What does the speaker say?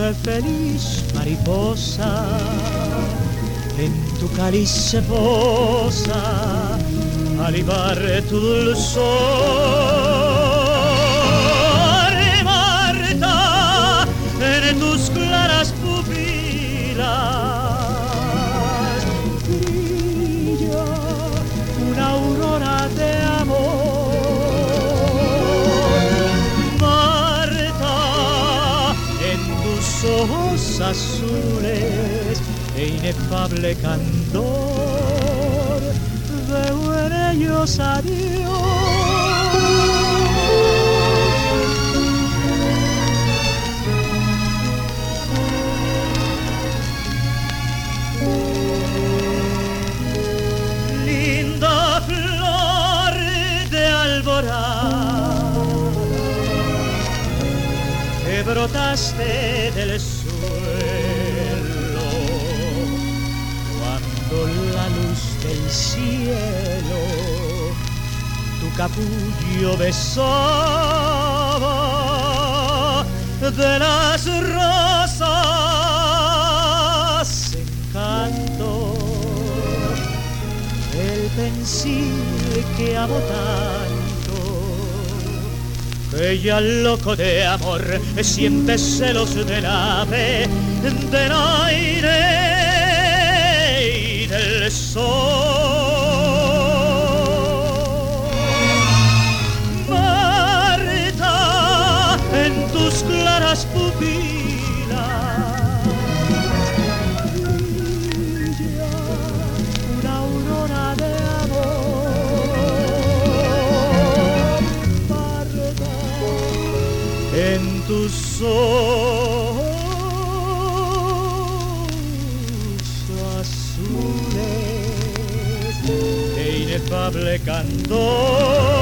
feliz mariposa, en tu cáliz se posa a libar tu dulzor. Marta, en tus claras pupilas brilla una aurora de amor. Marta, en tus ojos azules e inefable candor veo en ellos a Dios. Linda flor de alborada que brotaste del suelo cuando la luz del cielo tu capullo besaba. De las rosas encanto el pensil que amo tanto, que ya loco de amor siente celos del ave, del aire y del sol. Marta, en tus claras pupilas brilla una aurora de amor. Marta, en tus ojos azules de inefable candor